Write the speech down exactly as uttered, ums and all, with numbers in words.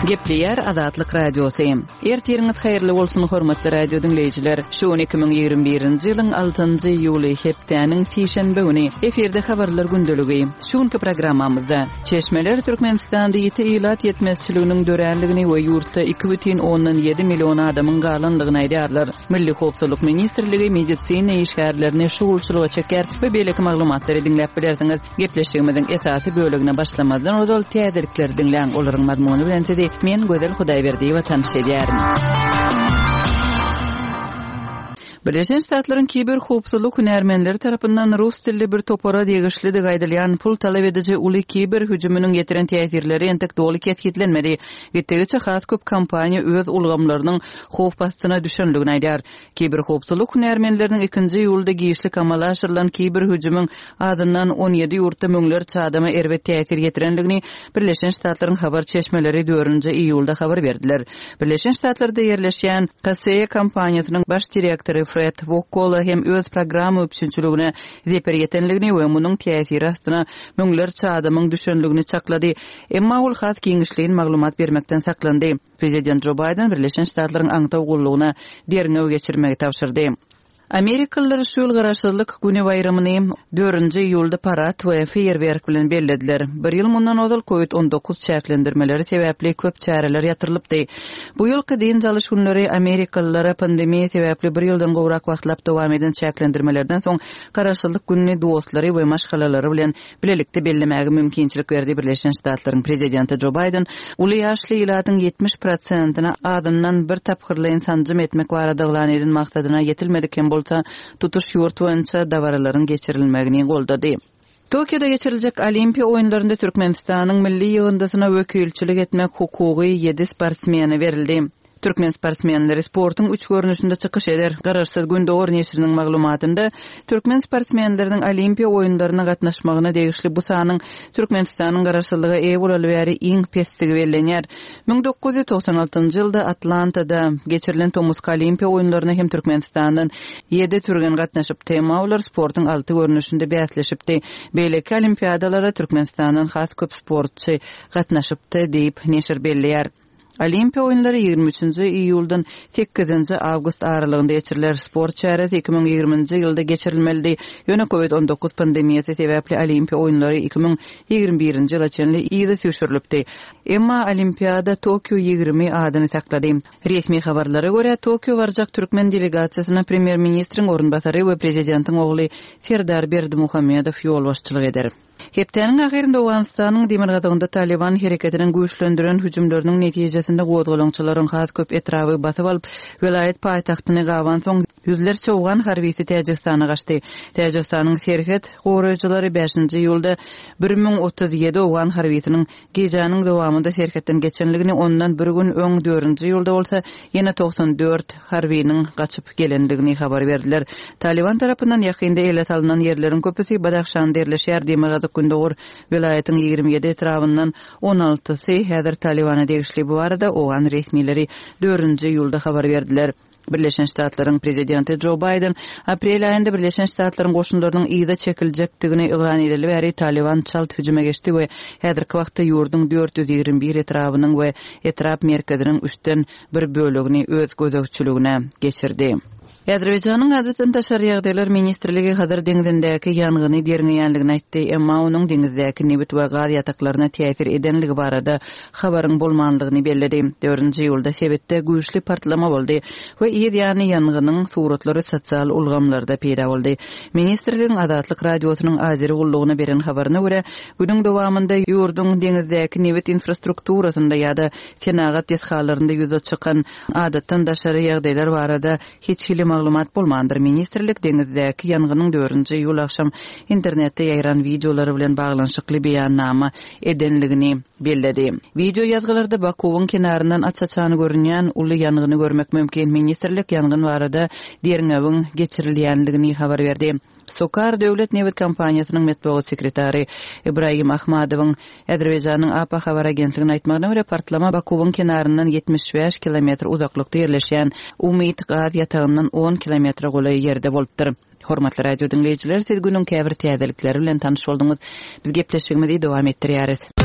Gepleyer Azatlyk Radiosu. Ertiriňiz haýyrly bolsun hormatly radio dinleýijiler. Şu iki ming ýygrimi birinji ýylyň altynjy ýuly hepdeniň sişenbe güni eferde habarlar gündöligi. Şuňky programmamyzda Çeşmeler Türkmenistanda ýeti ilat ýetmezçiliginiň dörenligini we ýurtda iki butun ondan ýedi million adamyň galanlygyny aýdarlar. Milli howpsuzlyk ministrligi medisina işgärlerini şuwulçylyga çeker we beýleki maglumatlary dinläp bilersiňiz. Gepleşigimiziň esasy bölegine başlamadan ozal täzelikler dinläň olaryň mazmuny bilen sedi men Gözel Hudaýberdiýewa tanış edýärim. Birleşen Ştatlaryň kiber howpsuzlyk hünärmenleri tarapyndan rus tilli bir topara degişli gaýdylýan pul talap edici uly kiber hüjümüniň getiren täsirleri entek doly ketkitlenmedi. Gittigiçe has köp kompaniýa öz ulgamlarynyň howp bastyna düşenligini aýdar. Kiber howpsuzlyk hünärmenleriniň ikinji ýylda giýişli kamala aşyrylan kiber hüjümüň adyndan on ýedi ýurtda möňler çadama erbet täsir getirenligini Birleşen Ştatlaryň habar çeşmeleri dördünji iýulda habar berdiler. Birleşen Ştatlarda ýerleşýän K S E kompaniýasynyň baş direktory Fred Vokola hem öz programma üçinçiligine zeper yetenligini we munyň täsiri astyna möňler çadamyň düşenligini çaklady. Emma ol has kiňişliň maglumat bermekden saklandy. Prezident Joe Biden Birleşen Ştatlaryň aňta gullugyna derňew geçirmegi tapşyrdy. Amerikalılar şol garaşsyzlyk güni baýramyny dördünji iýulda parat we feýerwerk bilen bellediler. Bir ýyl mundan ozal covid on dokuz çäklendirmeleri sebäpli köp çäreler ýatyrylypdy. Bu ýylky din çalyş günleri Amerikalılara pandemiýa sebäpli bir ýyldan gowrak wagtlap dowam eden çäklendirmelerden soň garaşsyzlyk günini dostlary we maşgalalary bilen bilelikde bellemäge mümkinçilik berdi. Birleşen Ştatlaryň prezidenti Joe Biden uly ýaşly ýylatyň ýetmiş prosentyny adyndan bir tapgyrlaýyn sanjym etmek barada eden maksadyna ýetilmediken bolsa tutuş ýurt boýunça dawaralaryň geçirilmegini goldady. Tokyoda geçiriljek Olimpiya oýunlarynda Türkmenistanyň milli ýygyndasyna wekilçilik etmek hukugy ýedi sportsmeni berildi. Türkmen sportsmenleri sportun üç görünüşünde çykyş eder. Garaşsyz gün dogry neşriniň maglumatynda Türkmen sportsmenleriniň Olimpiya oýunlaryna gatnaşmagyna degişli bu sanyň Türkmenistanyň garaşsyzlyga eýe bolaly bäri iň pestigi bellenýär. ming dokuz ýüz toksan altynjy ýylda Atlantada geçirilen Tomusk Olimpiya oýunlaryna hem Türkmenistanyň ýedi türgen gatnaşyp temalar sportun alty görünüşinde bäsleşipdi. Beýleki olimpiadalara Türkmenistanyň has köp sportçy gatnaşypdy diýip neşir belleýär. Olimpiya oýunlary ýygrimi üçinji iýuldan sekizinji awgust aralygynda geçiriler. Sport çäresi iki ming ýygrimiňji ýylda geçirilmeli. Ýöne covid on dokuz pandemiýasy sebäpli Olimpiya oýunlary iki ming ýygrimi birinji ýyla çenli ýygy süýşürilipdi. Emma Olimpiada Tokyo ýygrimi adyny saklady. Resmi habarlara görä Tokyo barjak türkmen delegasiýasyna premier ministriň orunbasary we prezidentiň ogly Serdar Berdimuhammedow ýol başçylyk eder. Hepdeniň ahyrynda Awganistanyň Demirgazagynda Taliban hereketiniň güýçlendiren hüjümleriniň netijesinde gowdgalaňçylaryň has köp etraby basyp alyp vilayet paýtagtyny gawan soň yüzlerçe Awgan harbisi Täjikistana gaçdy. Täjikistanyň Serhet goraýjylary beşinji ýylda bir ming otuz ýedi Awgan harbisiniň gejanyň dowamında Serhetden geçenligini ondan bir gün öň dördünji ýylda bolsa ýene toksan dört harbiniň gaçyp gelendigini habar berdiler. Taliban tarapyndan ýakynda ele salynan ýerleriň köpüsi Badakhşan derleşýär. Demirgazak gündogor vilayatyň ýygrimi ýedi etrabyndan on altysy häzir Talibana degişli bu arada Awgan resmileri dördünji ýylda habar berdiler. Birleşen Ştatlaryň prezidenti Joe Biden aprel aýynda Birleşen Ştatlaryň goşunlarynyň ýyda çekiljekdigini elan edildi we Taliban çalt hüjüme geçdi we häzirki wagtda ýurdun dört ýüz ýygrimi bir etrabynyň we etrap merkeziniň üçten bir bölegini öz gözegçiligine geçirdi. Azerbaýjanyň Adaty Taşar ýagdaýlar ministrligi hazır deňizindäki ýangyny derňeýänligini aýtdy, emma onuň deňizdäki nebit we gaz ýataklaryna täsir edenligi barada habaryň bolmanlygyny belledi. dördünji ýylda sebetde güýçli partlama boldy we ýedi ýanygynyň suratlary sosial ulgamlarda peýda boldy. Ministrligiň Azatlyk radiosynyň azyry gullugyna beren habaryna görä, günüň dowamında ýurdun deňizdäki nebit infrastrukturasynda ýa-da senagat ýetgalarynda ýüze çykan Adaty Taşar ýagdaýlar barada hiç maglumat bolmandyr. Ministrlik deňizdäki ýangynyň dördünji ýyl akşam internetde ýaýran videolary bilen baglanyşykly beýannama edenligini belledi. Video ýazgylarda Bakuwyň kenaryndan açaçany görünýän uly ýangyny görmek mümkin. Ministrlik ýangyn barada derňewiň geçirilýänligini habar berdi. Sokar Döwlet Nebit kompaniýasynyň metbuat sekretary Ibrahim Ahmadowyň Azerbaýjanyň A P A habar agentligine aýtmagyna görä partlama Bakuwyň kenaryndan yetmiş beş kilometr uzaklykda ýerleşýän Umid gaz ýatagyndan on kilometr goly ýerde bolupdyr. Hormatly radio dinleyijiler, siz günüň käbir täzelikleri bilen tanyş boldyňyz. Biz gepleşigimizi dowam etdirýäris.